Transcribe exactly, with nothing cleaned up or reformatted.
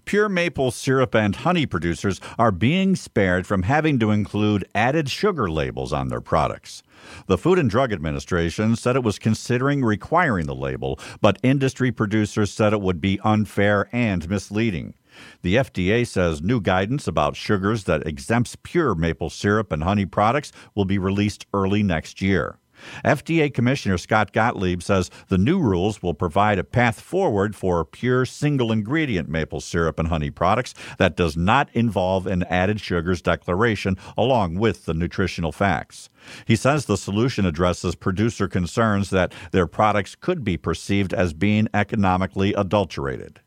Pure maple syrup and honey producers are being spared from having to include added sugar labels on their products. The Food and Drug Administration said it was considering requiring the label, but industry producers said it would be unfair and misleading. The F D A says new guidance about sugars that exempts pure maple syrup and honey products will be released early next year. F D A Commissioner Scott Gottlieb says the new rules will provide a path forward for pure single-ingredient maple syrup and honey products that does not involve an added sugars declaration along with the nutritional facts. He says the solution addresses producer concerns that their products could be perceived as being economically adulterated.